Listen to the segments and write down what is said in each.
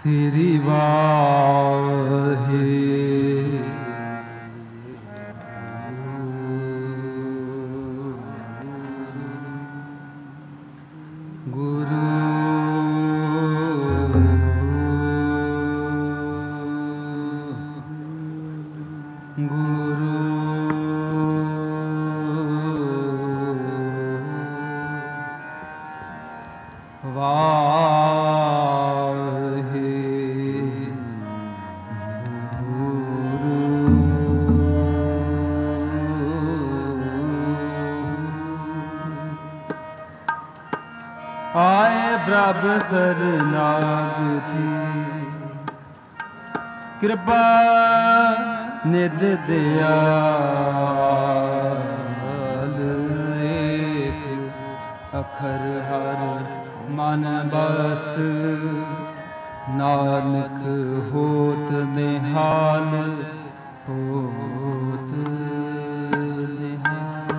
ਸ੍ਰੀ ਵਾਹਿਗੁਰੂ। ਆਏ ਪ੍ਰਭ ਸਰਨਾਗਤੀ, ਕਿਰਪਾ ਨਿਧ ਦਿਆਲ। ਏਕ ਅਖਰ ਹਰ ਮਨ ਬਸਤ, ਨਾਨਕ ਹੋਤ ਨਿਹਾਲ ਹੋਤ ਨਿਹਾਲ।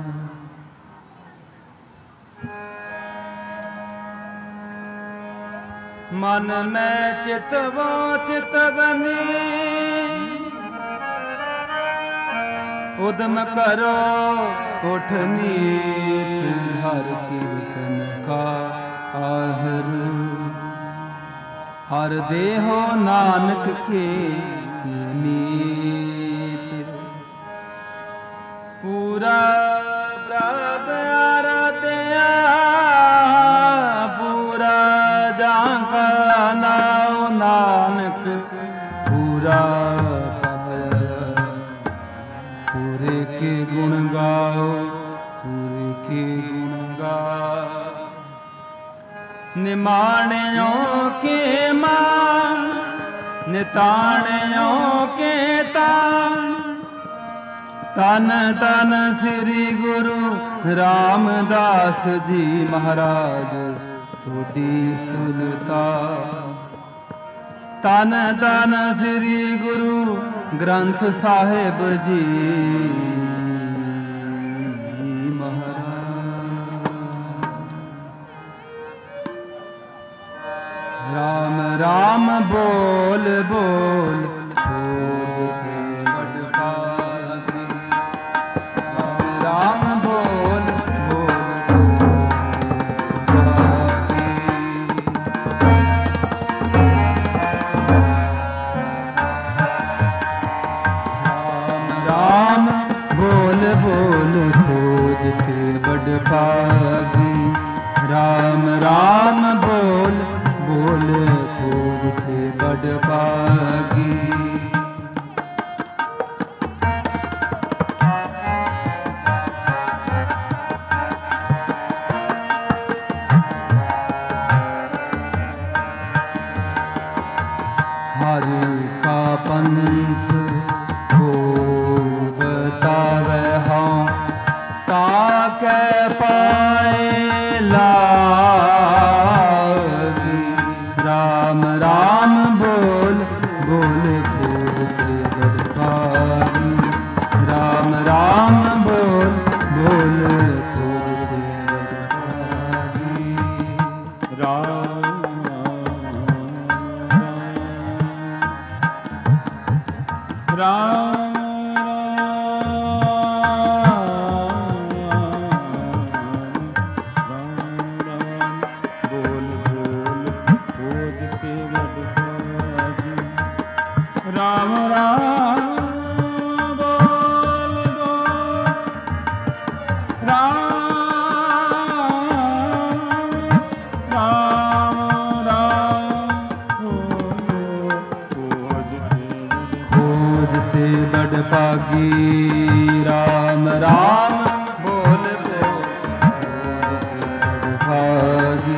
ਮਨ ਮੈਂ ਚਿਤਵਾ ਚਿਤਵਨੀ, ਉਦਮ ਕਰੋ ਉਠ ਨੀਤ। ਹਰ ਕੀਰਤਨ ਕਾ ਆਹਰ, ਹਰ ਦੇਹੋ ਨਾਨਕ ਕੇ ਨੀਤ। ਪੂਰਾ ਪ੍ਰਭ ਆਰਾਧਿਆ, ਪੂਰਾ ਜਾਂ ਕਾ ਨਾਉ ਨਾਨਕ ਪੂਰਾ ਪਾਇਆ। ਪੂਰੇ ਕੇ ਗੁਣ ਗਾਓ, ਪੂਰੇ ਕੇ ਗੁਣ ਗਾਓ। ਨਿਮਾਣਿਓ ਕੇ ਮਾਨ, ਨਿਤਾਣਿਓ ਕੇ ਤਾਨ। ਤਨ ਤਨ ਸ੍ਰੀ ਗੁਰੂ ਰਾਮਦਾਸ ਜੀ ਮਹਾਰਾਜ ਸੋਢੀ ਸੁਲਤਾਨ। ਤਨ ਤਨ ਸ੍ਰੀ ਗੁਰੂ ਗ੍ਰੰਥ ਸਾਹਿਬ ਜੀ ਮਹਾਰਾਜ। ਰਾਮ ਰਾਮ ਬੋਲ ਬੋਲ ਖੋਜ ਕੇ ਵਡ ਭਾਗੀ। ਰਾਮ ਬੋਲ ਬੋਲ ਭਾਗੀ। ਰਾਮ ਬੋਲ ਬੋਲ ਖੋਜ ਕੇ ਵਡ ਭਾਗੀ। ਰਾਮ ਰਾਮ ਬੋਲ ਬੋਲ ਖੋਜ ਕੇ ਵਡ ਭਾਗੀ। हरि का पंथ को बतावे हाँ, ताके पाए लागी। राम राम बोल बोल खूब के बड़ भागी। राम राम बोल बोल खूब के बड़ भागी। राम राम बोल बोल खोज के वड भागी। राम राम बोल बोल राम राम राम खोजते बड़ भागी। राम राम बोल बोल भागी।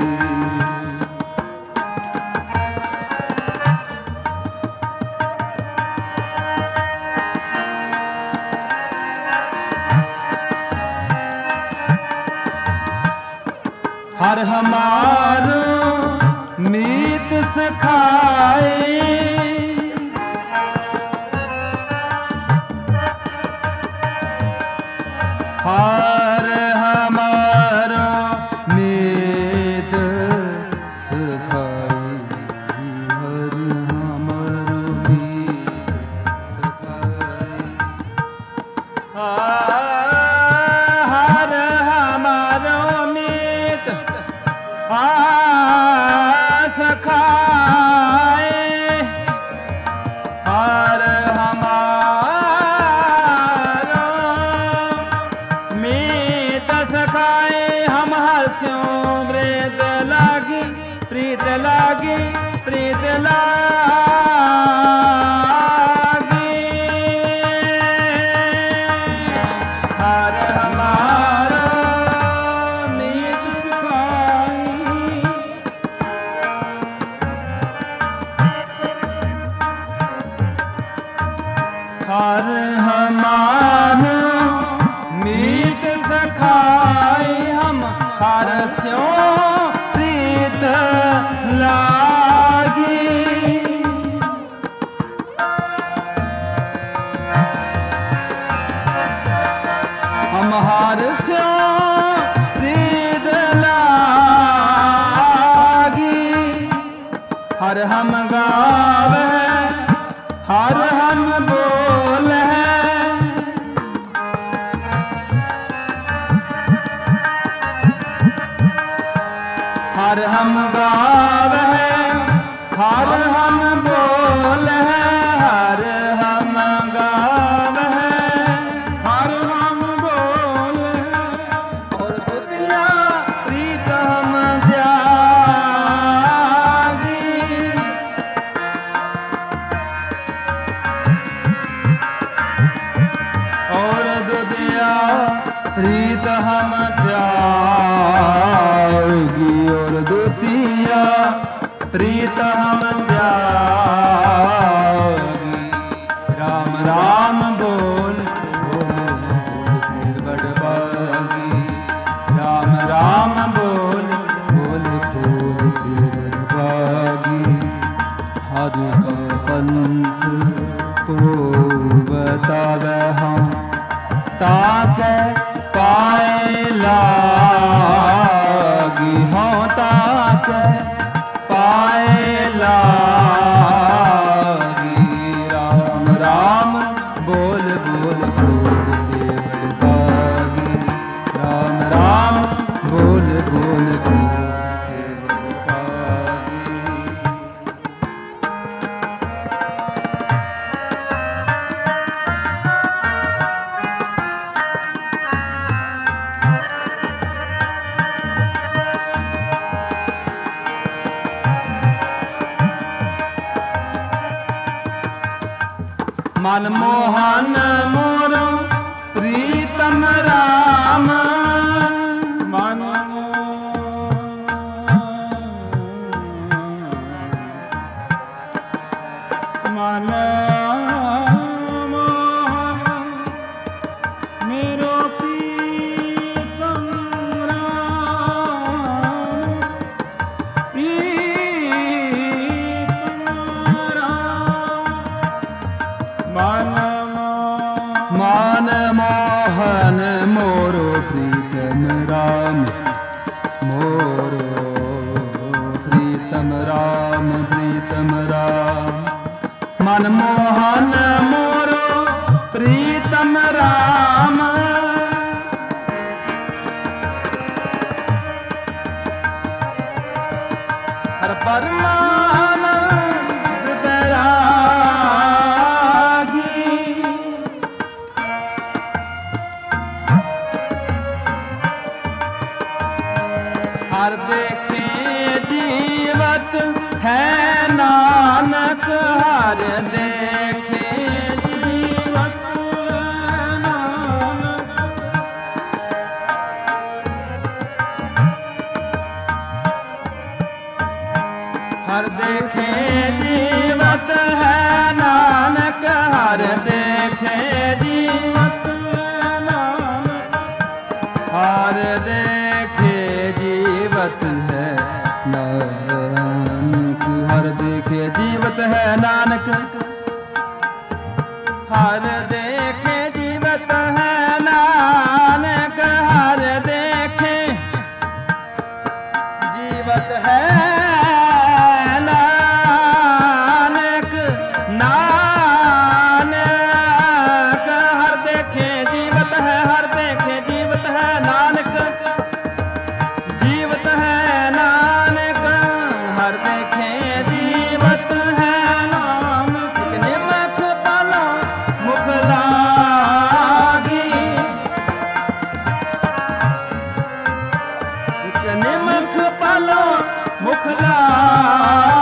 हर हमारो मीत सखाए, हर हमारो मीत सखाए। लागी प्रीत लागी हर हमारा मीत सुखाई हर हमारा मीत सखाई हम हर स्यों प्रीत लागी हम हर स्यों प्रीत लागी हर हम गावे हर हम बोले हर हम गावे हर हम बोले हर हम गावे हर हम बोले और दुतिया प्रीत हम त्यागी और दुतिया प्रीत हम त्यागी और दुतिया प्रीत हम त्यागी राम राम बोल बोल बोल बड़बागी राम राम बोल बोल बोल बड़बागी हर का पंथ को बतावे हम ताके पाए लागी हों ताके पाए लागी राम राम बोल बोल बोल देवड़ बागी राम राम बोल बोल बोल देवड़ बागी मनमोहन मोर प्रीतम राम मनमोहन मेरो प्रीतम राम मान मोहन मोरो प्रीतम राम मोरो प्रीतम राम प्रीतम राम मनमोहन मोरो प्रीतम राम हर परमानंद बैरागी हर देखे जीवत है नानक हर देखे जीवत नानक हर देखे जीवत है नानक हर देखे जीवत नानक हर देखे जीवत है नानक हर देखे जीवत है नानक हर देखे जीवत है नानक हर देखे जीवत है नानक नानक हर देखे जीवत है हर देखे जीवत है नानक जीवत है नानक हर देखे जीवत है नानक कितने मख पालो मुख लागी कितने मख पालो मुख लागी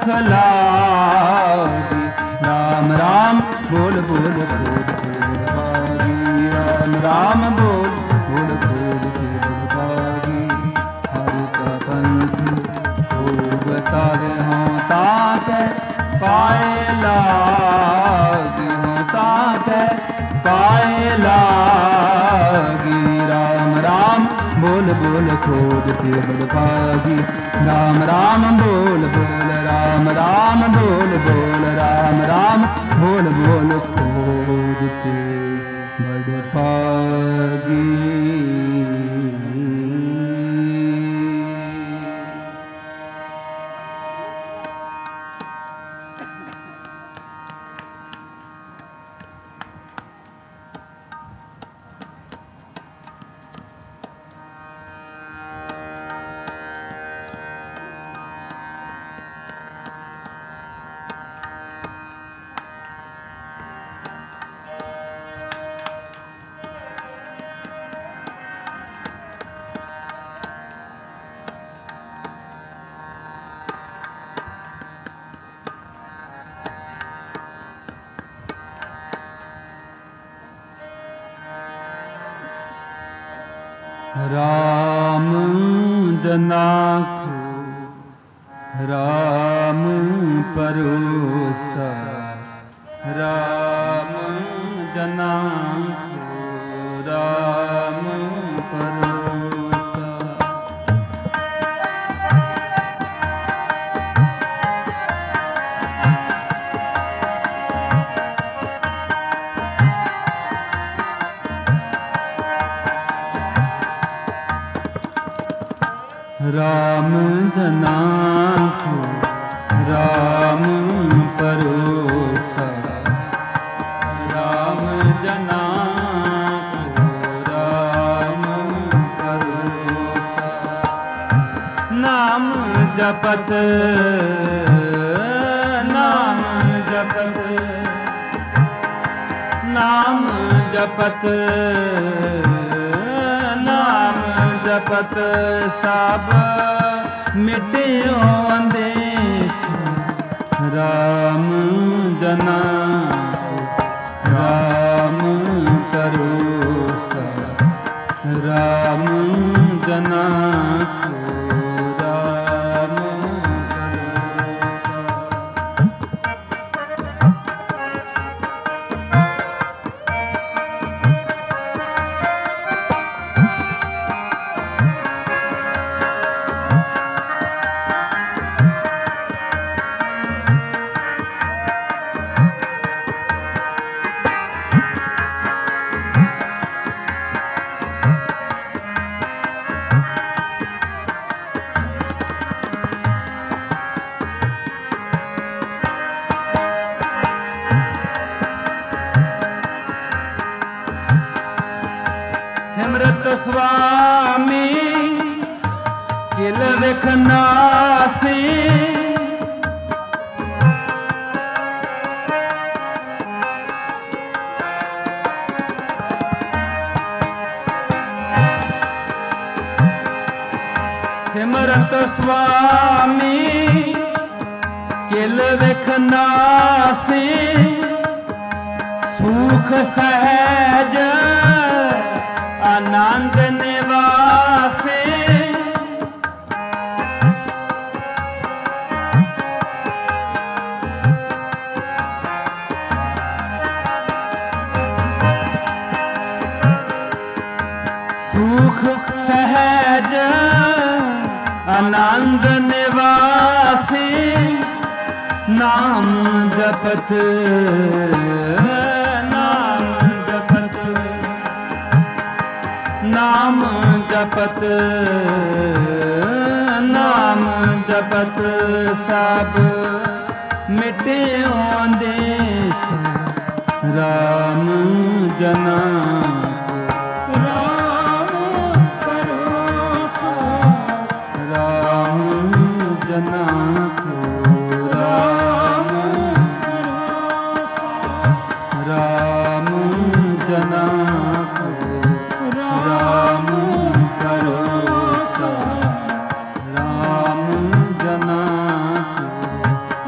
सुख लागी। राम राम बोल बोल खूब खूब भागी। राम राम बोल बोल खूब खूब भागी। हरि का पंथ खूब तारे हों ताके पाए लागी। हों ताके पाए लागी। राम राम बोल बोल खूब खूब भागी। राम राम बोल बोल राम राम बोल बोल राम राम बोल बोल खूब बड़ भागी। राम जनाखो राम परोसा। राम जनाखो राम परोसा। राम जनाखो राम परोसा। राम जनाखो राम परोसा। नाम जपत नाम जपत नाम जपत नाम जपत सब मिट्यो अंदेश। राम जना राम परोसा। राम जना राम परोसा। सिमरत स्वामी किल विखनासी। सिमरत स्वामी किल विखनासी। सुख सहज आनंद निवासी। सुख सहज आनंद निवासी। नाम जपत नाम जपत नाम जपत नाम जपत सब मिट्यो देश। राम जना राम परोसा। राम जना राम परोसा। राम जना राम परोसा। राम जना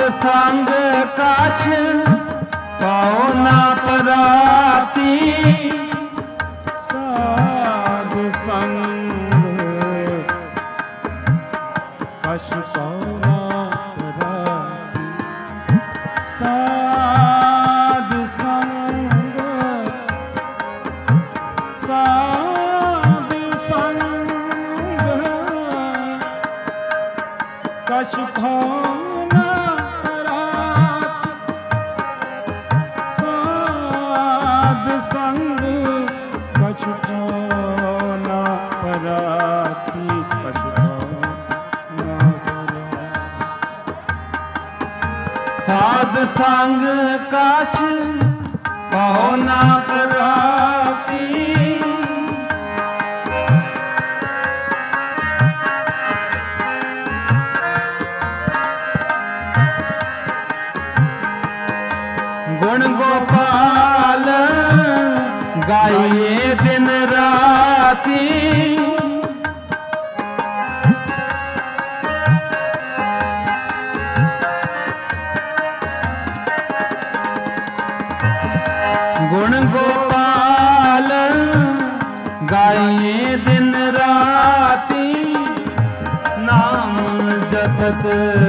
संग काश पाओ ना पराती, साध संग कश पाओ ना पराती, साध संग कश पाओ ना पराती, साध संग कश पाओ ना पराती, कश पाओ ना पराती। साध संग काश पाओ ना पराती, गुण गोपाल गाइए दिन राती, गुण गोपाल गाइए दिन राती, नाम जपत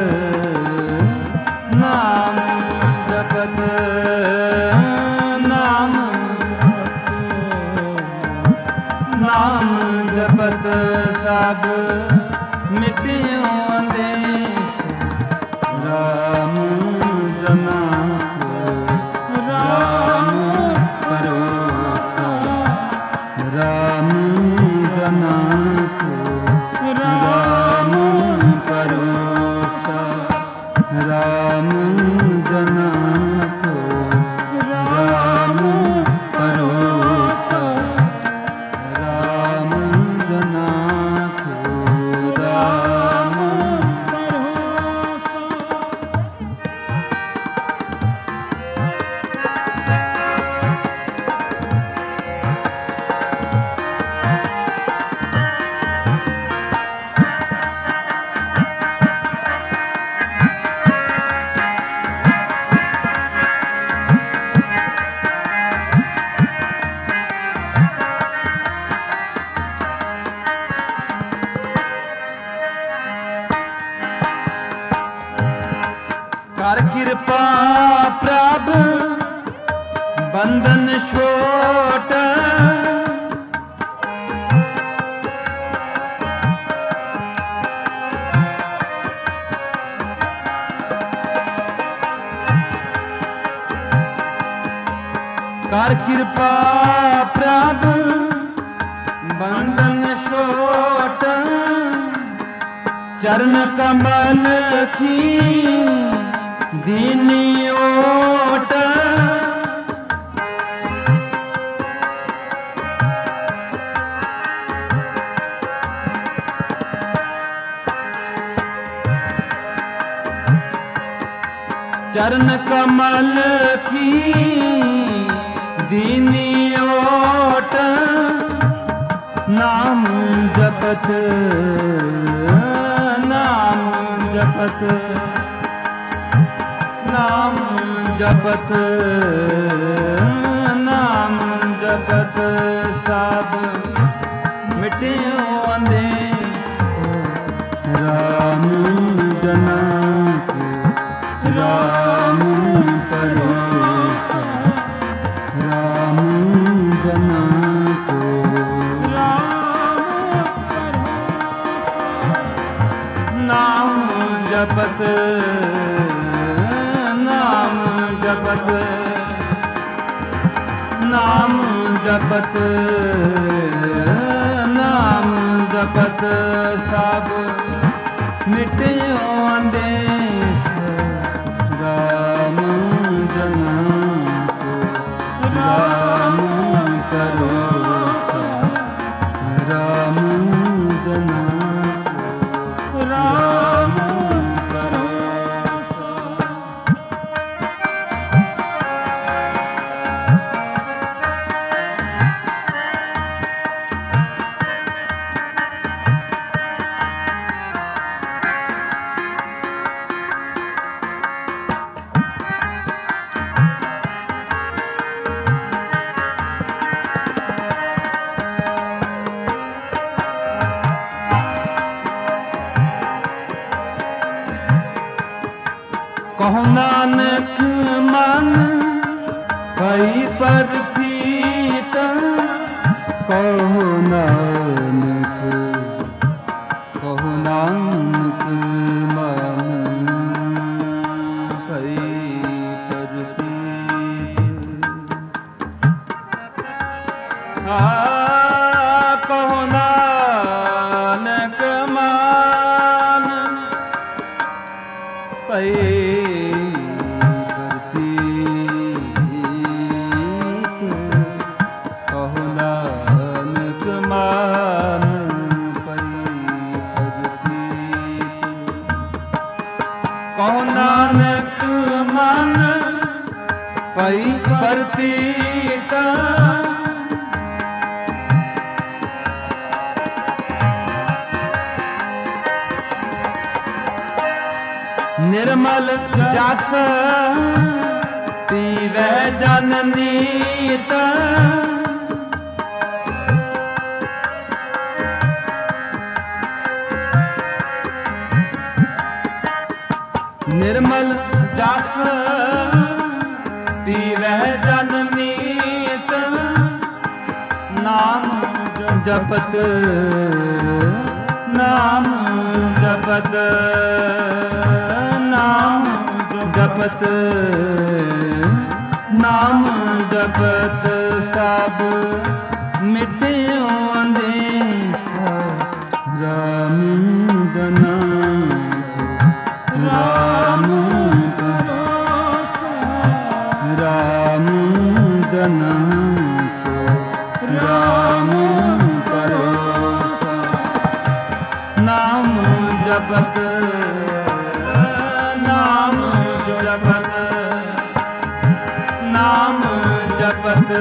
नाम जपत नाम नाम जपत सब मिटियो अंदेश, राम जना को राम परोसा, राम जना को राम परोसा, राम जना को राम परोसा, राम जना को राम परोसा। कर कृपा प्रभ बंधन छोट, कर कृपा प्रभ बंधन छोट, चरण कमल की दीनी ओट, चरण कमल की दीनी ओट, नाम जपत नाम जपत नाम जपत नाम जपत सब मिटियो अंदेश, राम जना को राम परोसा, राम जना को नाम जपत नाम जपत नाम जपत नाम जपत सब मिटियो अंदेश, राम जना को राम परोसा, राम जना को राम परोसा। ਕਹੁ ਨਾਨਕ ਮਨ ਭਈ ਪਰਥੀਤ, ਕਹੁ ਨਾਨਕ ਮਨ ਭਈ ਪਰਥੀਤ। ਕਹੁ ਨਾਨਕ ਮਨ ਭਈ ਭਈ ਪਰਥੀਤ। ਨਿਰਮਲ ਜਸ ਪੀਵੈ ਜਨ ਨੀਤ, ਨਿਰਮਲ ਜਸ ਪੀਵੈ ਜਨ ਨੀਤ। ਨਾਮ ਜਪਤ ਨਾਮ ਜਪਤ ਨਾਮ ਜਪਤ ਨਾਮ ਜਪਤ ਸਭ ਮਿਟਿਓ ਅੰਦੇਸਾ। ਰਾਮ ਜਨਾ ਰਾਮ ਰਾਮ ਜਨਾ ਕੋ ਰਾਮ ਭਰੋਸਾ। ਨਾਮ ਜਪਤ ਨਾਮ ਜਪਤ ਨਾਮ ਜਪਤ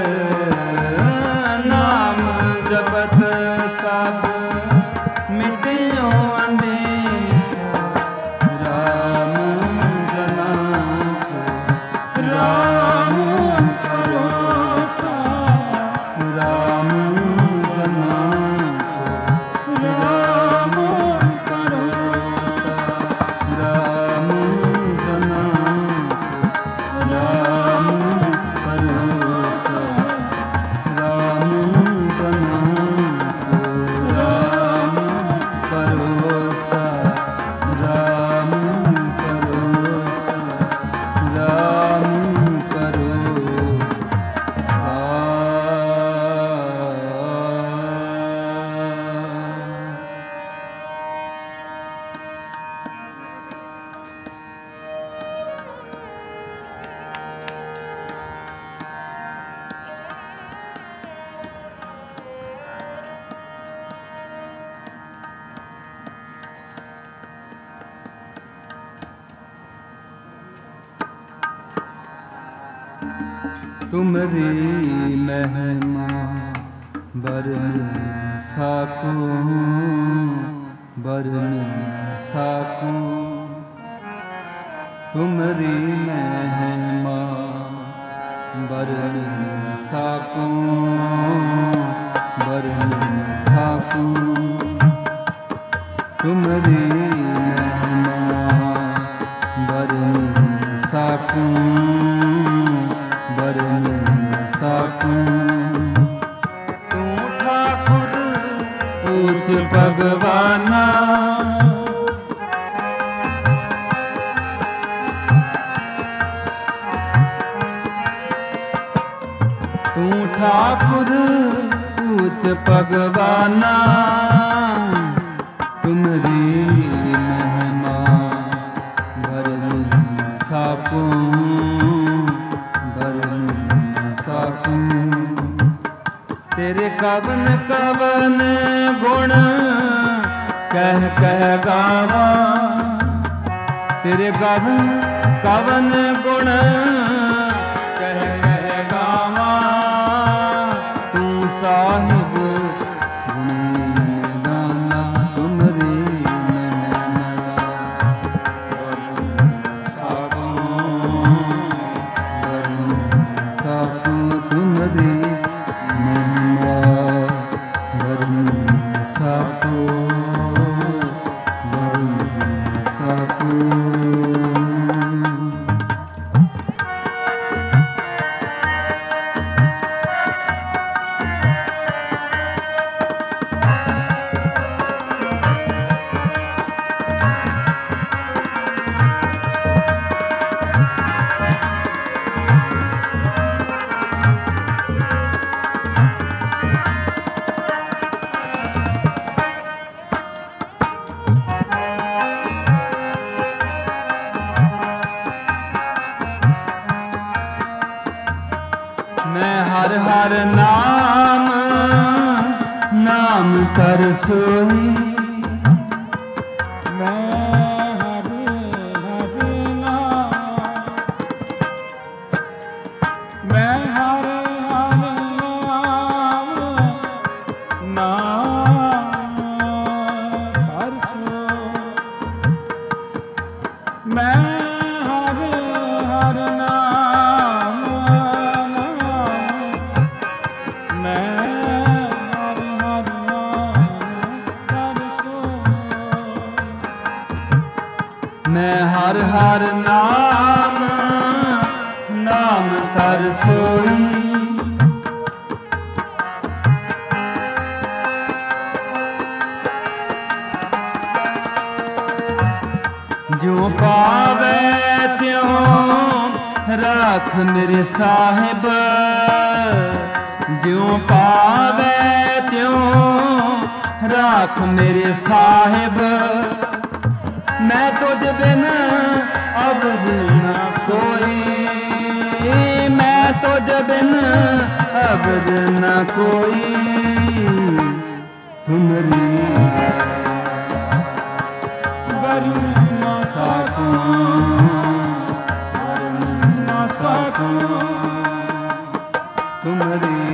ਨਾਮ ਜਪਤ ਸਭ ਮਿਟਿਓ ਅੰਦੇਸਾ। ਰਾਮ ਜਨਾ ਕੋ ਰਾਮ ਭਰੋਸਾ। ਰਾਮ ਜਨਾ ਕੋ ਰਾਮ ਭਰੋਸਾ। ਰਾਮ ਜਨਾ ਕੋ ਰਾਮ ਭਰੋਸਾ। ਰਾਮ ਜਨਾ ਕੋ ਰਾਮ ਭਰੋਸਾ। ਰਾਮ ਭਰੋਸਾ। ਰਾਮ ਤੁਮਰੀ ਮਹਿਮਾ ਬਰਨੀ ਸਾਕੋ ਬਰਨੀ ਸਾਕੋ। ਤੁਮਰੀ ਮਹਿਮਾ ਬਰਨੀ ਸਾਕੋ ਬਰਨੀ ਸਾਕੋ। ਤੁਮਰੀ ਮਹਿਮਾ ਬਰਨੀ ਸਾਕੋ ਬਰਨੀ ਸਾਕੋ। ਤੂੰ ਠਾਕੁਰ ਊਚ ਭਗਵਾਨਾ, ਤੂੰ ਠਾਕੁਰ ਊਚ ਭਗਵਾਨਾ। ਤੁਮਰੀ ਮਹਿਮਾ ਬਰਨੀ ਸਾਕੋ ਤੇਰੇ ਕਵਨ ਕਵਨ ਗੁਣ ਕਹਿ ਕਹਿ ਗਾਵਾ। ਤੇਰੇ ਕਵਨ ਕਵਨ ਗੁਣ ਕਹਿ ਕਹਿ ਗਾਵਾ। ਤੂੰ ਸਾਹਿਬ ਗੁਣੀ ਦਾਨਾ। ਤੁਮਰੀ ਮਹਿਮਾ ਸਾਕੋ ਸਾਕੋ। ਤੁਮਰੀ ਮਹਿਮਾ ਬਰਨੀ ਸਾਕੋ ਬਰਨੀ ਸਾਕੋ। मैं हर हर नाम नाम कर सोई। मैं हर हर नाम नाम तर सोई। जो पावे त्यों राख मेरे साहिब, जो पावे त्यों राख मेरे साहिब। मैं तुझ बिन अबद न कोई, मैं तुझ बिन अबद न कोई। तुमरी वर्ण न सकूं, वर्ण न सकूं। तुमरी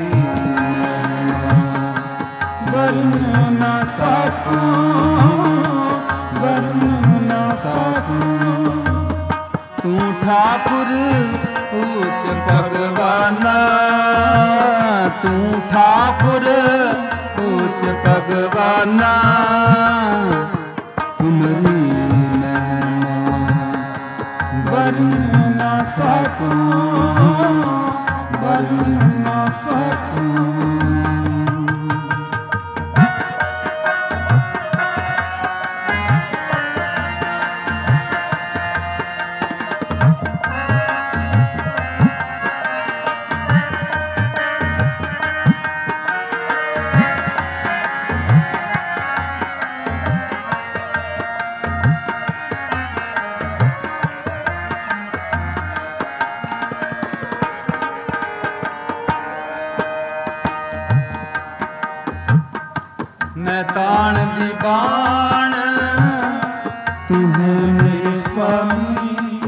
वर्ण न सकूं, वर्ण तू ठाकुर ऊंच भगवाना, तू ठाकुर ऊंच भगवाना। तुमरी महिमा वर्ण न सकूं, वर्ण न सकूं। मैं ताण दी बाण तू है मेरे स्वामी।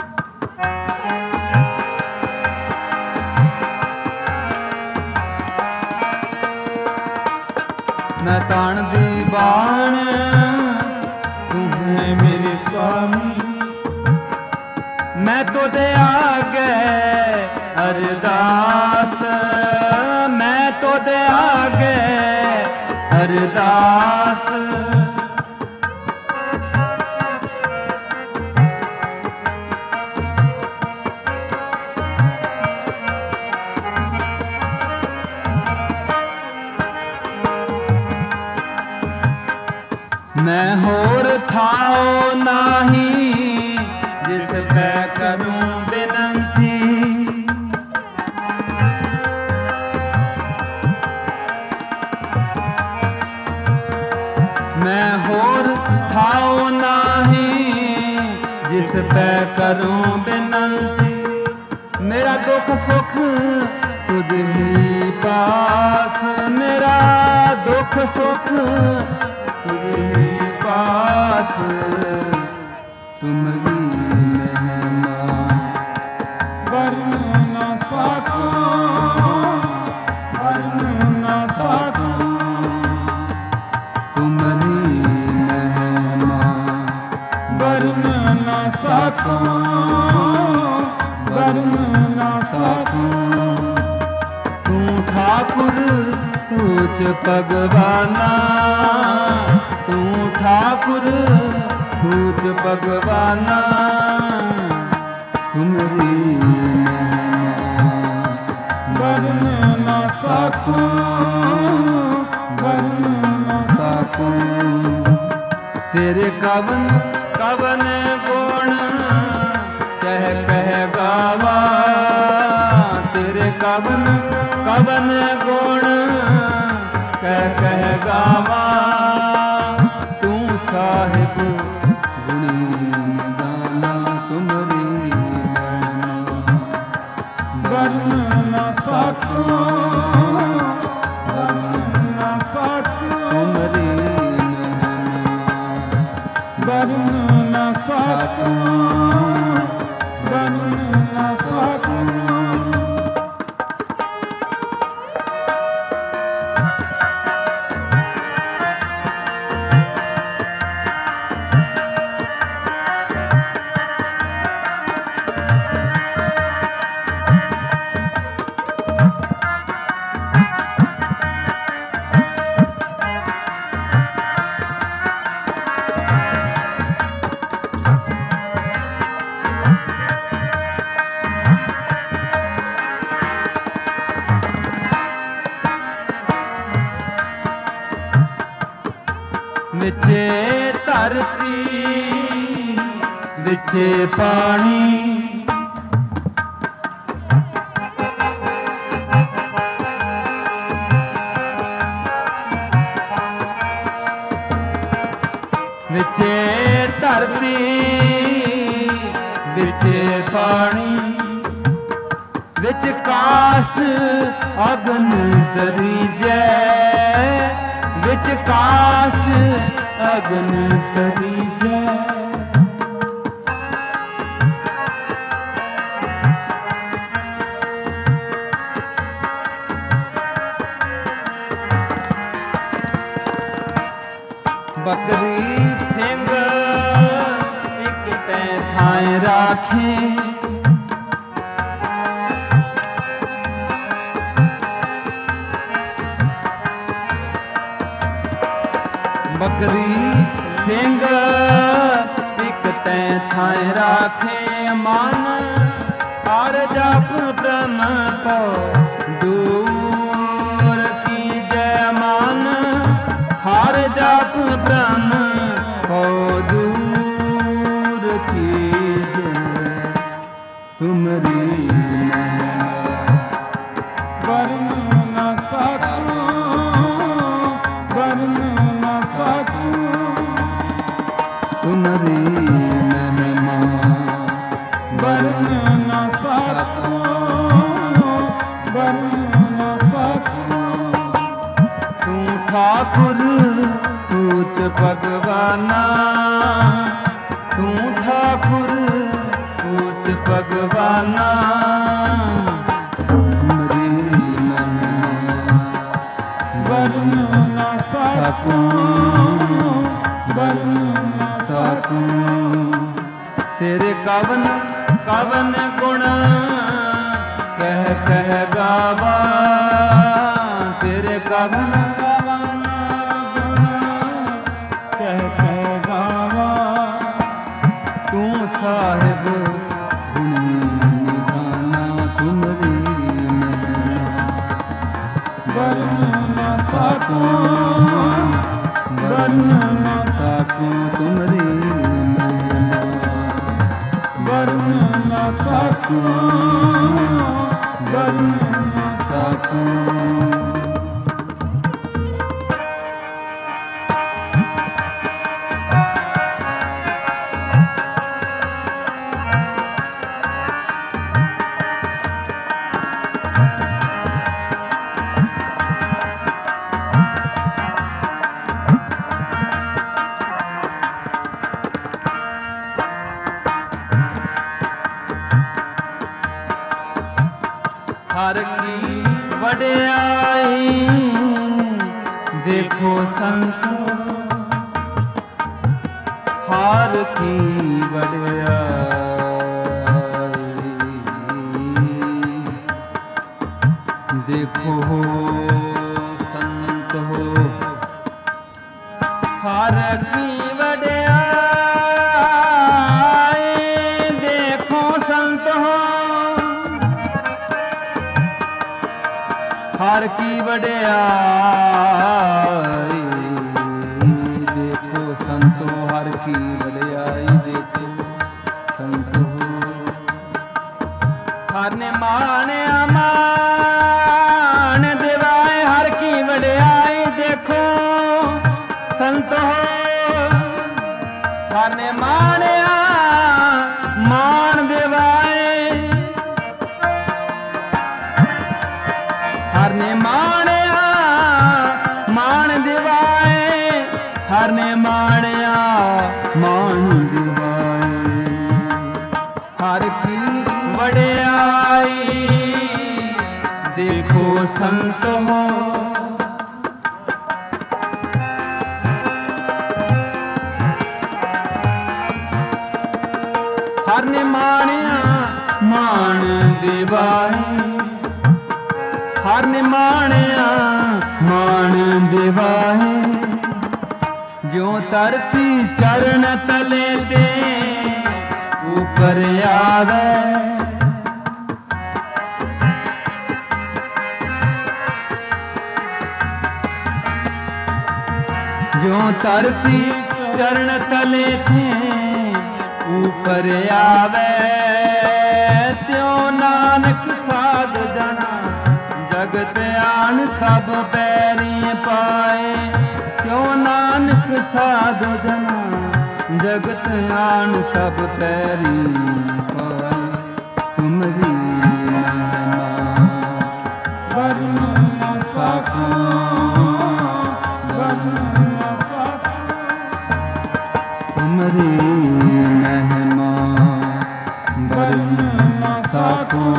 मैं ताण दी बाण तू है मेरे स्वामी। मैं तो दे आगे अरदास, मैं तो दे आगे अरदास। मैं होर थाओ नाही जिस पे करूं बिनती। मैं होर थाओ नाही जिस पे करूं बिनती। मेरा दुख सुख तुझ ही पास, मेरा दुख सुख तुझ ही पास। तुमरी महिमा वर्ण न सकूं, वर्ण न सकूं। तुमरी महिमा वर्ण न सकूं, वर्ण न सकूं। तू ठाकुर ऊंच भगवाना, तू ठाकुर ऊंच भगवाना। तुमरी महिमा वर्ण न सकूं, वर्ण न सकूं। तेरे कवन कवन गुण कह कह गावा, तेरे कवन कवन गुण कह कह गावा। तू साहिब गुणी दाना, तुमरी महिमा वर्ण न सकूं, वर्ण न सकूं, तुमरी वर्ण न सकूं, वर्ण न सकूं। विचे धरती विचे पानी, विचे धरती विचे पानी, विच काष्ठ अग्न दरीजै, विच काष्ठ अग्न दरीजै। बकरी सिंह एक तै थाए राखे, बकरी सिंह एक तै थाए राखे, मन हर जप ब्रह्म को दूर कीजै, मन हर जप ब्रह्म को दूर कीजै, तुमरी वर्ण न सकूं, वर्ण न सकूं, तुमरी महिमा वर्ण न सकूं, वर्ण न सकूं। तू ठाकुर पूछ भगवाना, तू ठाकुर पूछ भगवाना, तुमरी महिमा वर्ण न सकूं, वर्ण न सकूं। तेरे कवन कवन गुण कह कह गावा, तेरे कवन कवन गुण कह कह गावा, तू साहिब गुणी निधाना, तुमरी महिमा वर्ण न सकूं, वर्ण न सकूं, तुमरी महिमा वर्ण न सकूं, वर्ण न सकूं। हर की वड्याई देखो संतो, हर की वड्याई देखो संत हो, हर की वड्याई देखो संत हो, हर की वड्याई देखो संतो, हर की वड्याई देखो संतो, हर ने मान अमान दिवाए, हर की वड्याई देखो संतो, हर ने मान मान दिवाए, हर ने माणया मान दिवाए, हर ने माणया मान दिवाए। हर की वडियाई देखो संत हो, हर ने माणया मान दिवाए, हर ने माणया मान दिवाए। ज्यों धरती चरण तले दे ऊपर आवे, ज्यों धरती चरण तले थे ऊपर आवे। त्यों नानक साध जना जगत आन सब बैरी पाए। त्यों नानक साध जना जगत आन सब बैरी पाए। तुमरी महिमा वर्ण न सकूं, वर्ण न सकूं। तुमरी महिमा वर्ण न सकूं,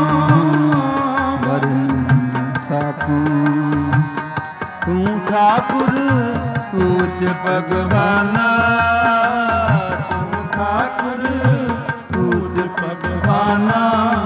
वर्ण न सकूं। तू ठाकुर ऊंच भगवाना, तू ठाकुर ऊंच भगवाना।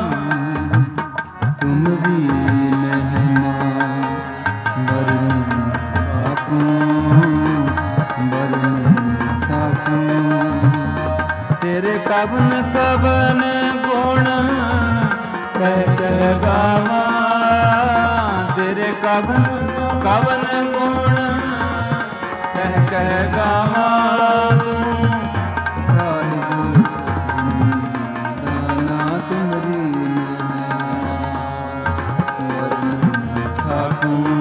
तुमरी महिमा वर्ण न सकूं, वर्ण न सकूं। तेरे कवन कवन गुण कह कह गावा, तेरे कवन कवन गुण कह कह गावा। तू साहिब दाना तुमरी वर्ण न सकूं,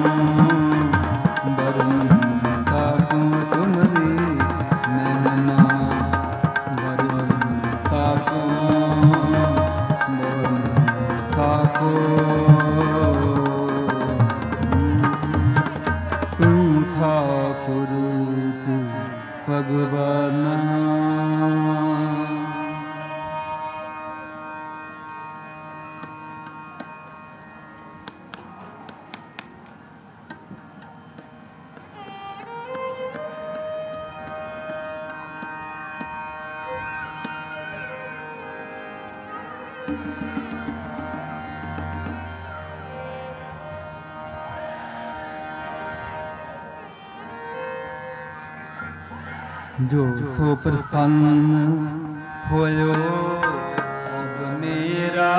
वर्ण न सकूं। तुमरी महिमा वर्ण न सकूं, वर्ण न सकूं। तू ठाकुर भगवाना। जो सो प्रसन्न होयो अब मेरा,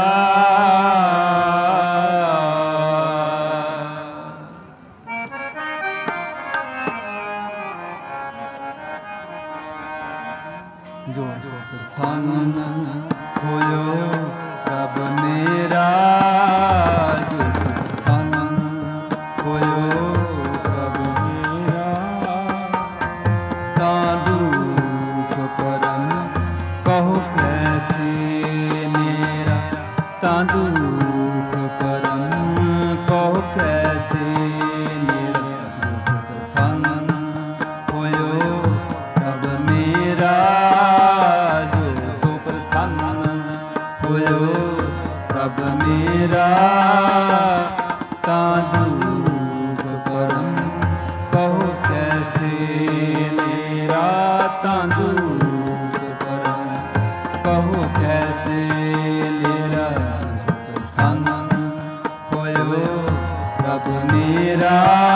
जो सो प्रसन्न होयो अब मेरा, जो सो प्रसन्न होयो अब मेरा। दुख परम कहो कैसे मेरा, दुख परम कहो कैसे मेरा। जो प्रसन्न होयो अब मेरा, जो प्रसन्न होयो अब मेरा। दुख परम कहो कैसे मेरा, दुख परम कहो कैसे मेरा। प्रसन्न होयो अब मेरा।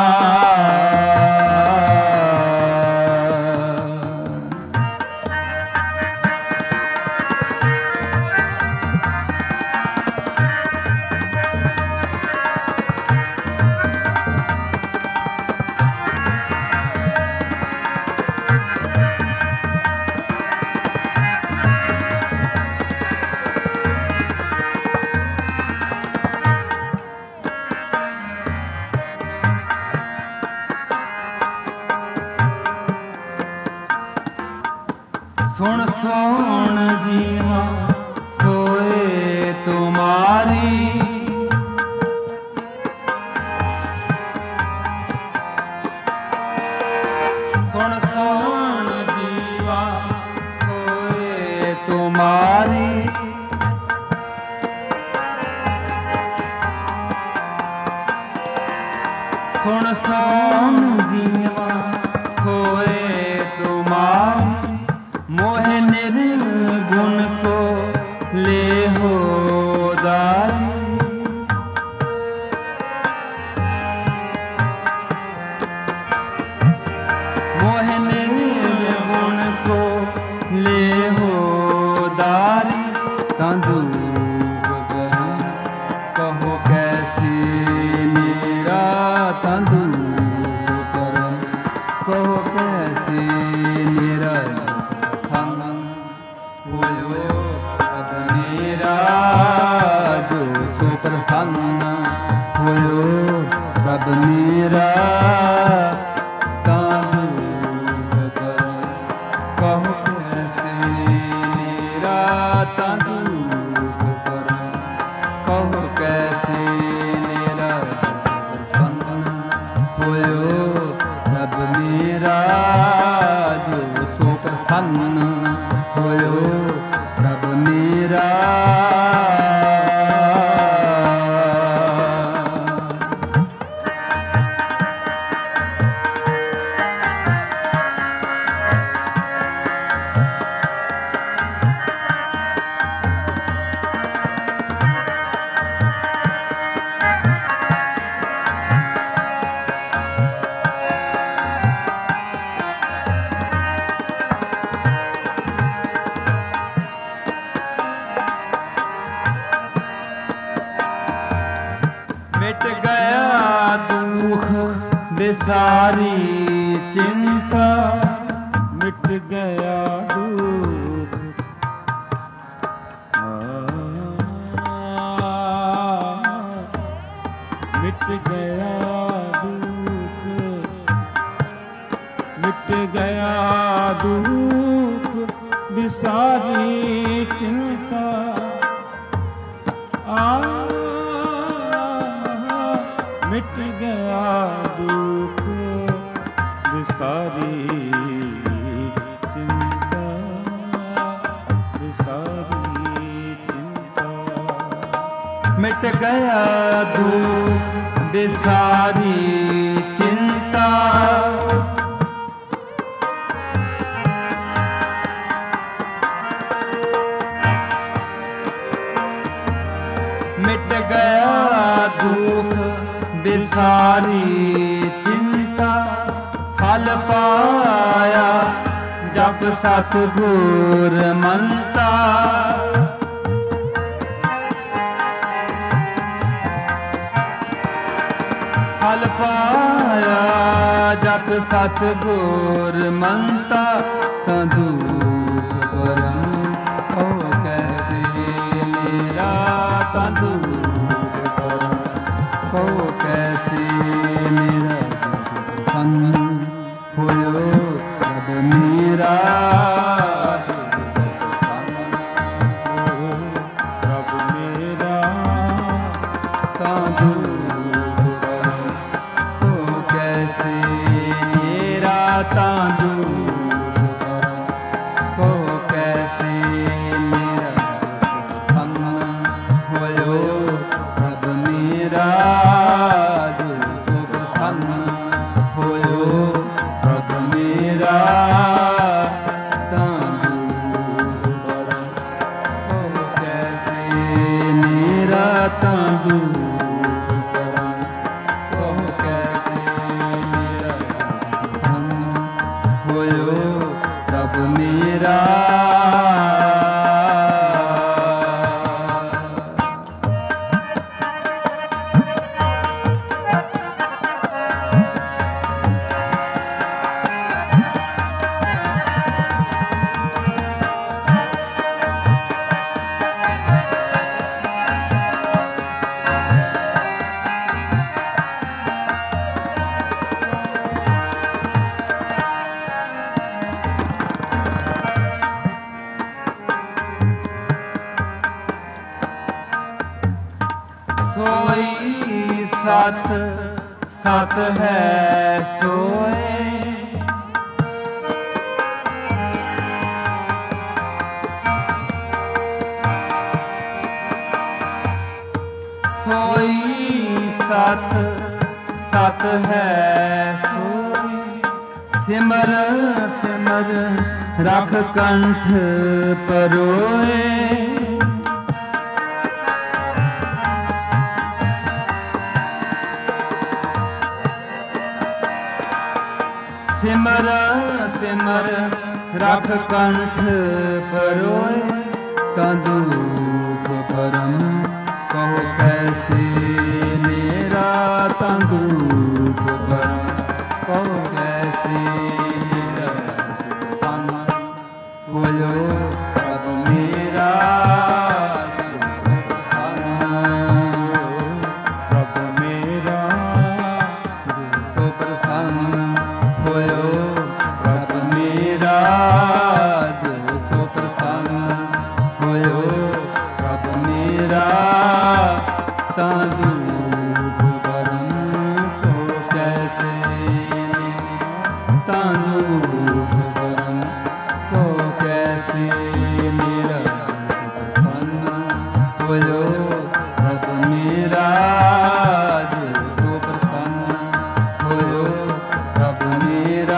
सुन सुन जीवा सोए तुम्हारी, सुन सोन जीवा सोए तुम्हारी, मोहे निर्गुण को ले हो दारी। मोहे निर्गुण को ले हो दारी, तंदूर कहो कैसी मेरा तंदूर कहो कैसी मेरा संग होयो अब मेरा जो सो प्रसन्न होयो रब मेरा तंदूर कहो कैसी मेरा तंदूर कहो कैसे मेरा संग होयो रब मेरा जो सो प्रसन्न होयो रब मेरा। मिट गया दुख बेसारी चिंता, मिट गया दुख मिट गया दुख, मिट गया दुख बिसारी चिंता। मिट गया दुख बिसारी चिंता, बिसारी चिंता। मिट गया दुख बेसारी चिंता, मिट गया दुख बेसारी चिंता। फल पाया जब सतगुर मनता, फल पाया जब सतगुर मनता। तंदूर परम हो कैसे मेरा तंदूर परम हो कैसे मेरा संग होयो रब मेरा रब मेरा तंदूर हो कैसे मेरा तंदूर हो कैसे मेरा संग होयो रब मेरा जो सो प्रसन्न होयो रब मेरा तंदूर हो कैसे मेरा तंदूर हो कैसे मेरा संग होयो रब मेरा। सोई सत सत है सोए, सोई सत ਸਤ ਹੈ ਸੋਈ। ਸਿਮਰ ਸਿਮਰ ਰਖ ਕੰਠ ਪਰੋਏ। ਸਿਮਰ ਸਿਮਰ ਰਖ ਕੰਠ ਪਰੋਏ। ਤਾਂ ਦੁਖ ਭਰਮ ਕਹੋ ਕੈਸੇ ਮੇਰਾ। ਤਾਂ ਦੁਖ ਭਰਮ ਕਹੋ ਕੈਸੇ ਮੇਰਾ। ਸੰਗ ਹੋਇਓ ਪ੍ਰਭ ਮੇਰਾ। ਪ੍ਰਭ ਮੇਰਾ ਸੋ ਪ੍ਰਸੰਨ ਹੋਇਓ। ਪ੍ਰਭ ਮੇਰਾ ਸੋ ਪ੍ਰਸੰਨ ਹੋਇਓ। ਪ੍ਰਭ ਮੇਰਾ ਤਾਂ ਦੁਖ ਭਰਮ ਕੋ ਕੈਸੇ। ਤਾਂ ਦੁਖ ਭਰਮ ਕੋ ਕੈਸੇ ਮੇਰਾ। ਪ੍ਰਸੰਨ ਹੋਇਓ। ਪ੍ਰਭ ਮੇਰਾ ਸੋ ਪ੍ਰਸੰਨ ਹੋਇਓ। ਪ੍ਰਭ ਮੇਰਾ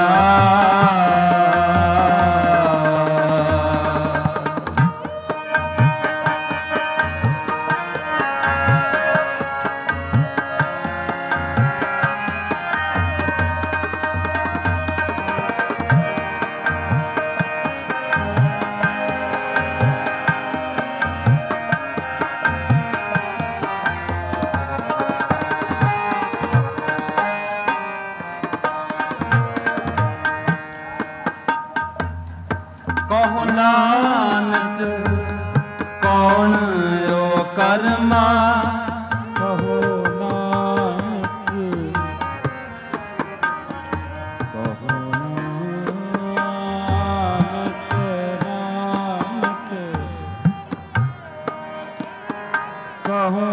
ਕਹੋ ਨਾਨਕ ਕੌਣ ਓ ਕਰਮਾ। ਕਹੋ ਨਾਨਕ ਕਹੋ ਨਾਨਕ ਨਾਨਕ ਕਹੋ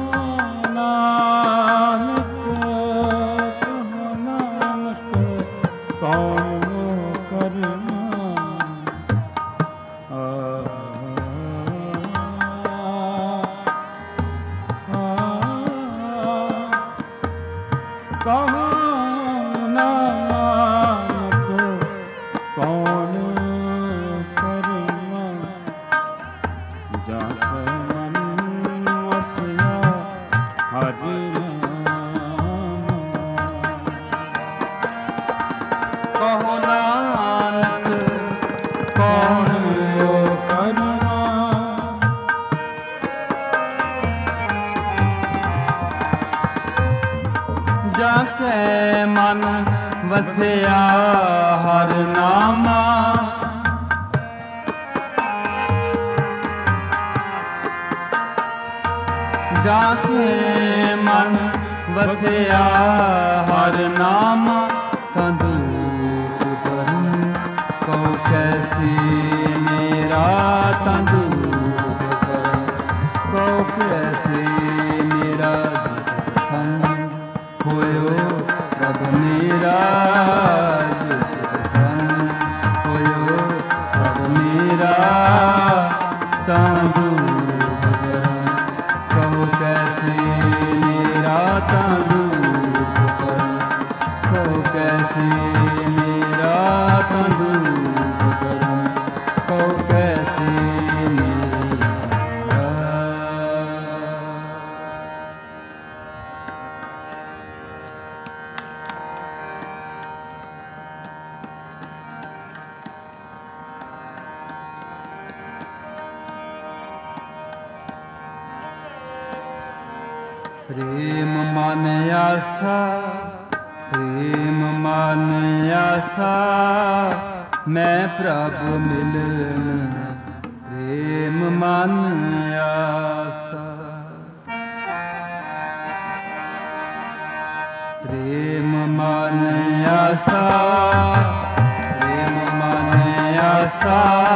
ਨਾਨਕ ਕਹੋ ਨਾਨਕ ਕੌਣ ਓ ਕਰਮਾ। ਕਹੋ ਨਾਨਕ ਕੌਣ ਕਰਮਾ। ਜਾ ਕੈ ਮਨ ਵਸਿਆ ਹਰਿ ਨਾਮ। ਕਹੋ ਨਾਨਕ ਕੌਣ ਓ ਕਰਮਾ। ਜਾ ਕੈ ਮਨ ਵਸਿਆ ਹਰਿ ਨਾਮਾ। ਜਾ ਕੇ ਮਨ ਵਸਿਆ ਹਰਿ ਨਾਮਾ। ਤਾਂ ਦੁਖ ਭਰਮ ਕਹੋ ਕੈਸੇ ਮੇਰਾ। ਤਾਂ ਦੁਖ ਭਰਮ ਕਹੋ ਕੈਸੇ ਮੇਰਾ। ਸੰਗ ਹੋਇਓ ਪ੍ਰਭ ਮੇਰਾ। ਸੰਗ ਹੋਇਓ ਪ੍ਰਭ ਮੇਰਾ। ਤਾਂ ਦੁਖ ਭਰਮ ਕਹੋ ਕੈਸੇ ਮੇਰਾ। ਤਾਂ ਦੁਖ ਭਰਮ ਕਹੋ ਕੈਸੇ ਮੇਰਾ। ਤਾਂ ਦੁਖ ਭਰਮ ਕਹੋ ਕੈਸੇ ਮੇਰਾ। ਪ੍ਰੇਮ ਮਨ ਆਸਾ ਪ੍ਰੇਮ ਮਨ ਆਸਾ। ਮੈਂ ਪ੍ਰਭ ਮਿਲਨ ਪ੍ਰੇਮ ਮਨ ਆਸਾ। ਪ੍ਰੇਮ ਮਨ ਆਸਾ ਪ੍ਰੇਮ ਮਨ ਆਸਾ।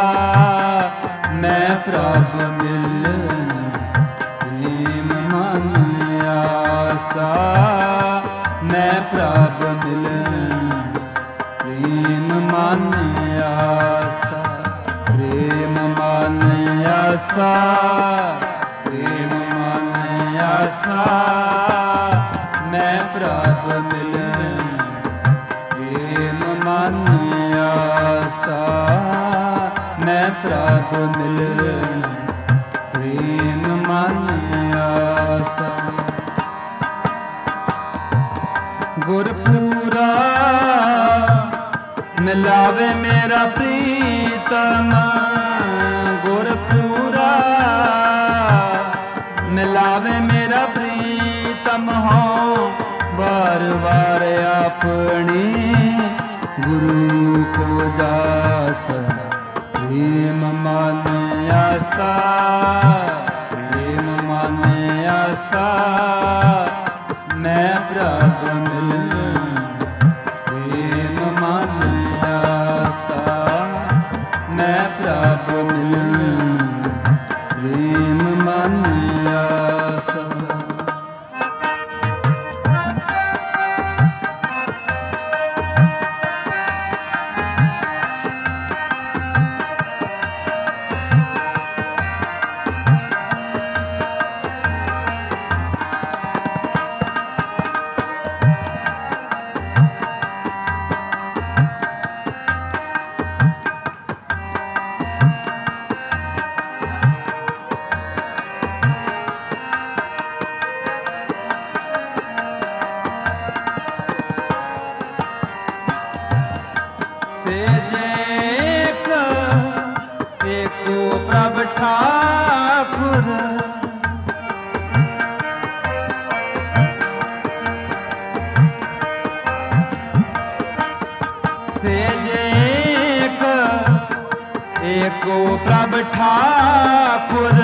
ਮੈਂ ਪ੍ਰਭ ਮਿਲਨ ਪ੍ਰੇਮ ਮਨ ਆਸਾ। ਮੈਂ ਪ੍ਰਭ ਮਿਲਨ ਪ੍ਰੇਮ ਮਨ ਆਸਾ। ਪ੍ਰੇਮ ਮਨ ਆਸਾ ਪ੍ਰੇਮ ਮਨ ਆਸਾ। ਮੈਂ ਪ੍ਰਭ ਪ੍ਰਭ ਮਿਲਨ ਪ੍ਰੇਮ ਮਨ ਆਸਾ। ਗੁਰਪੂਰਾ ਮਿਲਾਵੇ ਮੇਰਾ ਪ੍ਰੀਤਮ, ਗੁਰਪੂਰਾ ਮਿਲਾਵੇ ਮੇਰਾ ਪ੍ਰੀਤਮ ਹੋ ਵਾਰ ਵਾਰ ਆਪਣੀ ਗੁਰੂ ਕੋ ਜਾਸ। ਪ੍ਰੇਮ ਮਨ ਆਸਾ, ਪ੍ਰੇਮ ਮਨ ਆਸਾ ਮੈਂ ਪ੍ਰਭ ਮਿਲਨ ਪ੍ਰੇਮ ਮਨ ਆਸਾ। ਮੈਂ ਪ੍ਰਭ ਮਿਲਨ ਪ੍ਰੇਮ ਮਨ ਆਸਾ। ਏਕੋ ਪ੍ਰਭ ਠਾਕੁਰ, ਸੇਜੇਕ ਏਕੋ ਪ੍ਰਭ ਠਾਕੁਰ।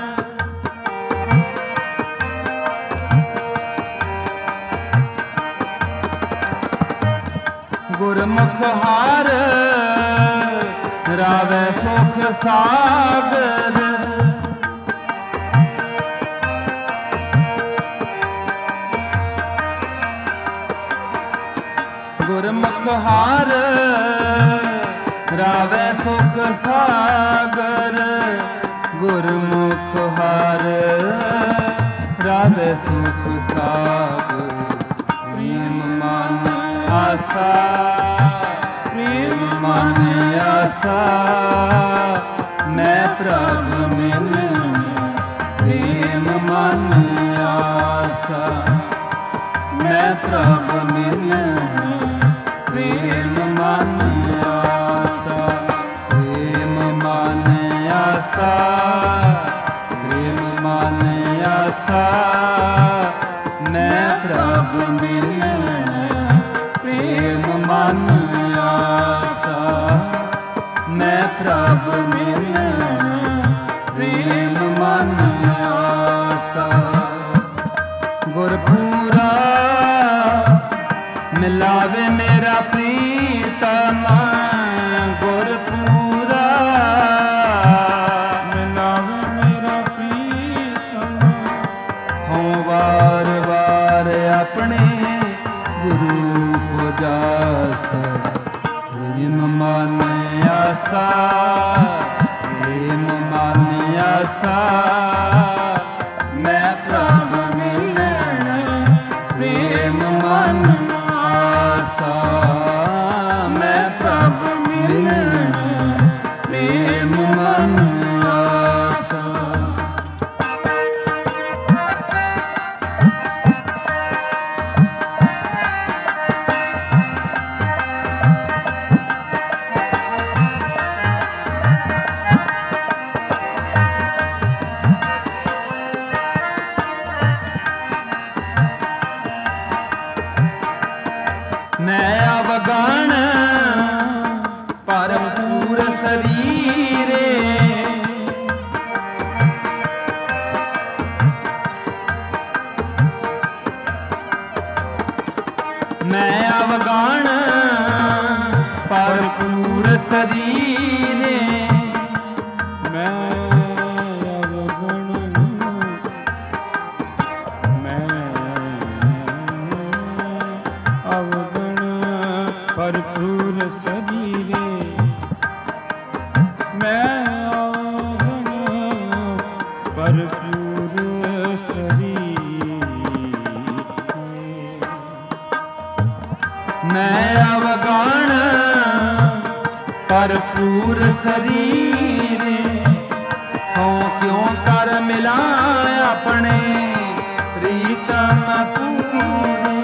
ਗੁਰਮੁਖ ਹਾਰ ਰਾਵੈ ਸੁਖ ਸਾਗਰ। ਗੁਰਮੁਖ ਹਾਰ ਰਾਵੈ ਸੁਖ ਸਾਗਰ। ਗੁਰਮੁਖ ਹਾਰ ਰਾਵੈ ਸੁਖ ਸਾਗਰ। ਪ੍ਰੇਮ ਮਨ ਆਸਾ, ਪ੍ਰੇਮ ਮਨ ਆਸਾ ਮੈਂ ਪ੍ਰਭ ਮਿਲਨ ਪ੍ਰੇਮ ਮਨ ਆਸਾ। ਮੈਂ ਪ੍ਰਭ ਮਿਲਨ ਪ੍ਰੇਮ ਮਨ ਆਸਾ। ਪ੍ਰੇਮ ਮਨ ਆਸਾ, ਪ੍ਰੇਮ ਮਨ ਆਸਾ ਮੈਂ ਪ੍ਰਭ ਮਿਲਨ ਪ੍ਰੇਮ ਮਨ ਆਸਾ। ਮੈਂ ਪ੍ਰਭ ਮਿਲਨ ਪ੍ਰੇਮ ਮਨ ਆਸਾ। ਗੁਰਪੂਰਾ ਮਿਲਾਵੇ ਮੇਰਾ ਪ੍ਰੀਤਮ, ਗੁਰਪੂਰਾ ਮਿਲਾਵੇ ਮੇਰਾ ਪ੍ਰੀਤਮ ਹੋ ਵਾਰ ਵਾਰ ਆਪਣੇ ਗੁਰੂ ਕੋ ਜਾਸ। ਪ੍ਰੇਮ ਮਨ ਆਸਾ, ਪ੍ਰੇਮ ਮਨ ਆਸਾ ਮੈਂ ਪ੍ਰਭ ਮਿਲਨ ਪ੍ਰੇਮ ਮਨ ਆਸਾ। ਮੈਂ ਪ੍ਰਭ ਮਿਲਨ ਪ੍ਰੇਮ ਮਨ ਆਸਾ। ਮੈਂ ਅਵਗਣ ਭਰਪੂਰ ਸਰੀਰੇ। ਮੈਂ ਅਵਗਣ ਭਰਪੂਰ ਸਰੀਰੇ। ਮੈਂ ਭਰਪੂਰ ਸਰੀਰੇ। ਮੈਂ ਆਵਣ ਭਰਪੂਰ ਸਰੀਰੇ। ਮੈਂ ਅਵਗਣ ਭਰਪੂਰ ਸਰੀਰੇ। पूरे।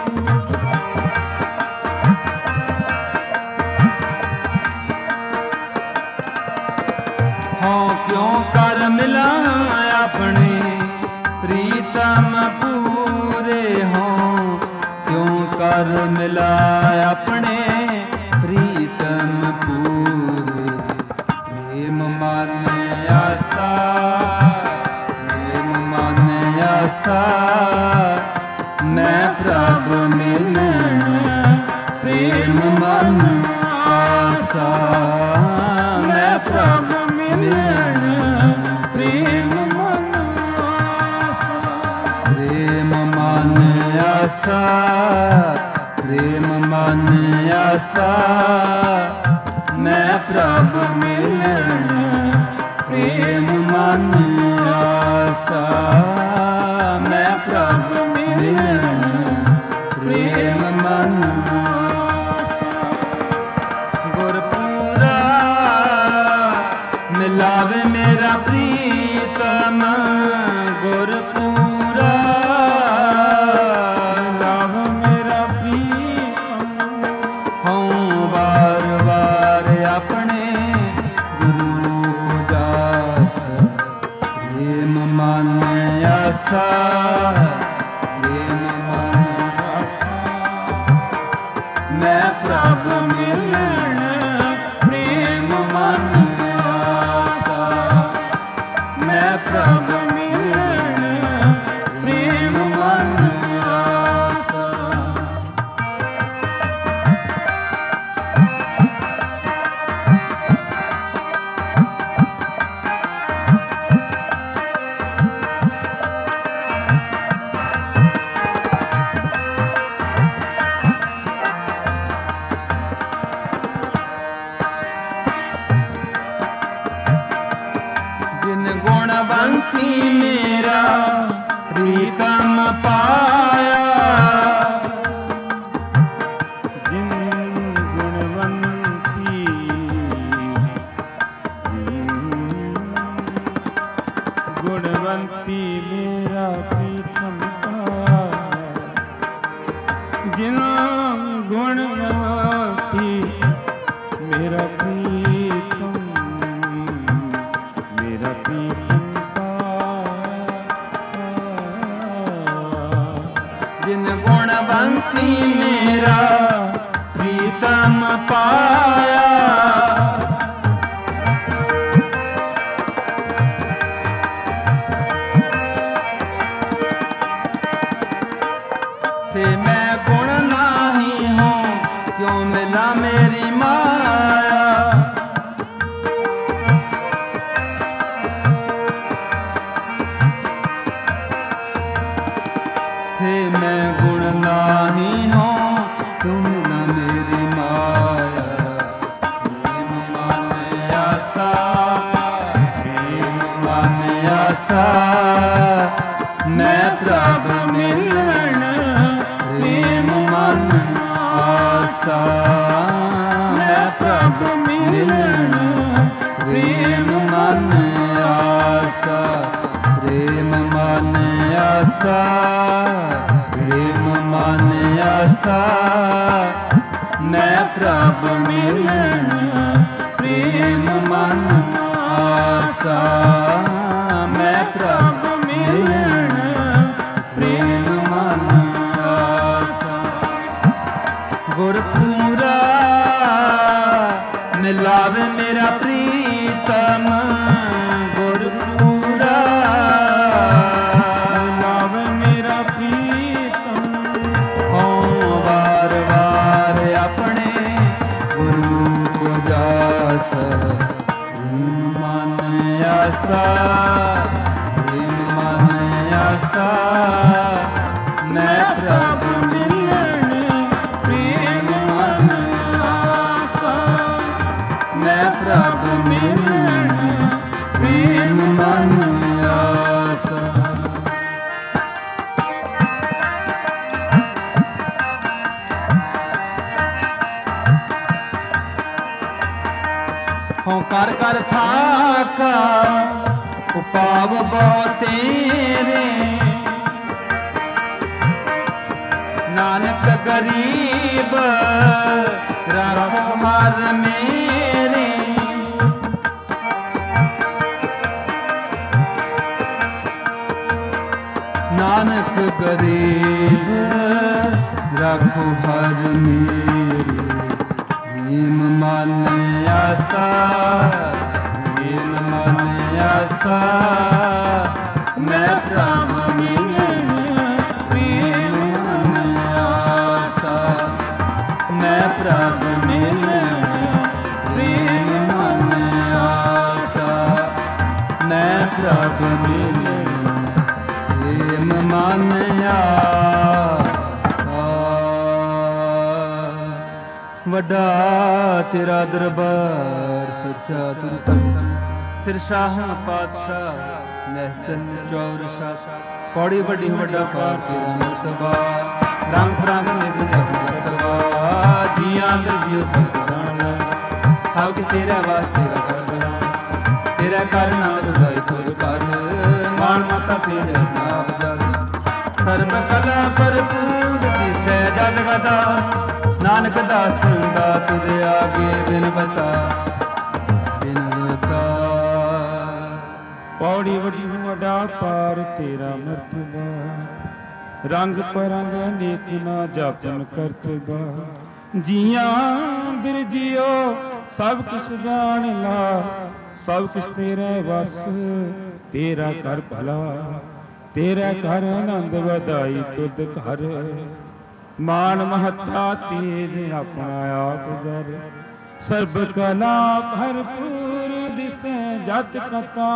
हाँ क्यों कर मिला अपने प्रीतम पूरे। हाँ क्यों कर मिला अपने प्रीतम पूरे। प्रेम माने आसा, प्रेम माने आसा, मैं प्रभु मिलन प्रेम मन आसा। मैं प्रभु मिलन प्रेम मन आसा। प्रेम मन आसा, प्रेम मन आसा, मैं प्रभु मिलन प्रेम मन आसा। मैं प्रभु मिलन प्रेम मन आसा। गुरपुरा मिलावे मेरा प्रीतम। गुरपुरा मिलावे मेरा प्रीतम। हूँ बार बार अपने गुरु दास। प्रेम मन आसा, प्रेम मन आसा, मैं प्रभु मिलन प्रेम मन आसा। मैं प्रभु मिलन प्रेम मन आसा। जिन गुणवंती मेरा प्रीतम पाया। जिन गुणवंती, गुणवंती मेरा प्रीतम पाया। जिन गुणवंती मेरा प्रीतम, मेरा प्रीतम पाया। जिन गुणवंती मेरा प्रीतम पाया। से मैं गुण नाही हूँ, क्यों मिला मेरी माया। से मैं गुण नाही हूँ, क्यों मिला मेरी माया। प्रेम माने आसा, प्रेम माने आसा, मैं प्रभु मिलन प्रेम मन आसा। मैं प्रभु मिलन प्रेम मन आसा। प्रेम मन आसा, प्रेम मन आसा, मैं प्रभु मिलन प्रेम मन आसा। मैं प्रभु मिलन प्रेम मन आसा। गुरपुरा मिलावे मेरा प्रीतम। गुरपुरा मिलावे मेरा प्रीतम। हूँ बार बार अपने गुरु को जास। प्रेम मन आसा, प्रेम मन आसा, मैं प्रभु मिलन प्रेम मन आसा। मैं प्रभु मिलन प्रेम मन आसा। हों कर कर थाका उपाव बहु तेरे। ਕਰੀਬ ਰੱਖੋ ਹਰ ਮੇਰੇ। ਨਾਨਕ ਗਰੀਬ ਰੱਖੋ ਹਰ ਮੇਰੇ। ਨੀਮ ਮਨ ਆਸਾ ਨੀਮ ਮਨ ਆਸਾ ਮੈਂ ਪ੍ਰਭ ਮਿਲਣ ਨੀਮ ਮਨ ਆਸਾ ਮੈਂ ਪ੍ਰਭ ਮਿਲਣ ਨੀਮ ਮਨ ਆਸਾ ਮੈਂ ਪ੍ਰਭ ਮਿਲਣ ਨੀਮ ਮਨ ਆਸਾ। ਵੱਡਾ ਤੇਰਾ ਦਰਬਾਰ ਸੱਚਾ ਤੁਰਤ ਸਿਰ ਸ਼ਾਹ ਪਾਤਸ਼ਾਹ ਨਿਹਚਲ ਚੌਰਸ਼ਾ। ਪੌੜੀ ਵੱਡੀ ਵੱਡਾ ਪਾਰ ਤੇਰਾ ਮਰਤਬਾ ਰੰਗ ਪ੍ਰਾਂਗ ਨਿਤ ਮਰਤਬਾ। ਜੀਆਂ ਅੰਦਰ ਜੀਉ ਸਭ ਜਾਣਾ ਸਭ ਕਿ ਤੇਰਾ ਵਾਸਤੇ ਕਰਦਾ। ਤੇਰਾ ਕਾਰਨ ਆਨੰਦ ਬੁਝਾਈ ਤੁਰ ਕਰ ਮਾਨ ਮਾਤਾ ਤੇਰੇ ਨਾਮ ਜਗ। ਸਰਬ ਕਲਾ ਭਰਪੂਰ ਦਿਸੈ ਜਗ ਗਦਾ ਨਾਨਕ ਦਾਸਨ ਦਾ ਤੁਧ ਆਗੇ ਬਿਨ ਬਤਾ ਬਿਨ ਬਤਾ। ਪੌੜੀ ਵੱਡੀ ਵੱਡਾ ਪਾਰ ਤੇਰਾ ਮਰਤਬਾ ਰੰਗ ਪਰੰਗ ਅਨੇਕ ਨਾ ਜਾਪਨ ਕਰਤਬਾ। ਜੀਆਂ ਅੰਦਰ ਜੀਓ ਸਭ ਕੁਛ ਜਾਣ ਲਾ ਸਭ ਕੁਛ ਤੇਰੇ ਵਸ। ਤੇਰਾ ਕਰ ਭਲਾ ਤੇਰਾ ਕਰ ਆਨੰਦ ਵਧਾਈ ਤੁਧ ਘਰ। ਮਾਨ ਮਹੱਤਾ ਤੇਜ ਆਪਣਾ ਆਪ ਦਰ ਸਰਬ ਕਲਾ ਭਰਪੂਰ ਦਿਸੈ ਜਤ ਕਥਾ।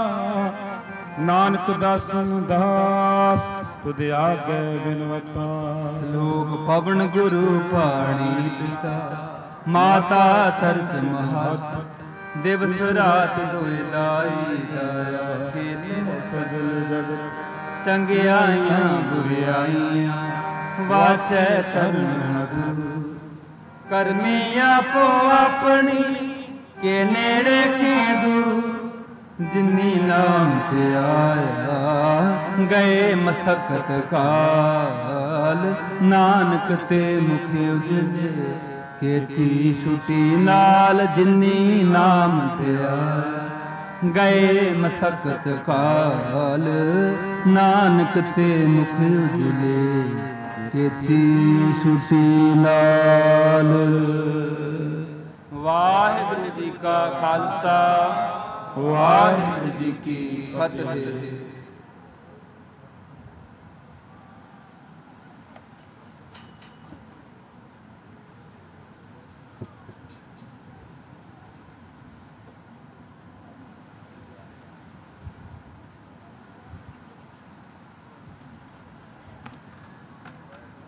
ਨਾਨਕ ਦਾਸਨ ਦਾਸ ਤੁਧ ਆਗੇ ਬਿਨਵਤਾ। ਸ਼ਲੋਕ ਪਵਨ ਗੁਰੂ ਪਾਣੀ ਪਿਤਾ ਮਾਤਾ ਧਰਤ ਮਹਾਤ ਦਿਵਸ ਰਾਤ ਦੋਇ ਦਾਈ ਦਾਇਆ। ਫੇਰੇ ਸਗਲ ਜਗਤ ਚੰਗਿਆਈਆਂ ਬੁਰਿਆਈਆਂ ਵਾਚੈ ਤਰਨ ਮਧੁ। ਕਰਮੀ ਆਪੋ ਆਪਣੀ ਕੇ ਨੇੜੇ ਖੇਦੂ। ਜਿਨੀ ਨਾਮ ਤੇ ਆਇਆ ਗਏ ਮਸਕਤ ਕਾਲ। ਨਾਨਕ ਤੇ ਮੁਖ ਉਜਲੇ ਕੀਤੀ ਛੁਟੀ ਨਾਲ। ਜਿਨੀ ਨਾਮ ਤੇ ਆਇਆ ਗਏ ਮਸਕਤ ਕਾਲ। ਨਾਨਕ ਤੇ ਮੁਖ ਉਜਲੇ ਕੀਤੀ ਛੁਟੀ ਨਾਲ। ਵਾਹਿਗੁਰੂ ਜੀ ਕਾ ਖਾਲਸਾ ਵਾਹਿਗੁਰੂ ਜੀ ਕੀ ਫਤਿਹ।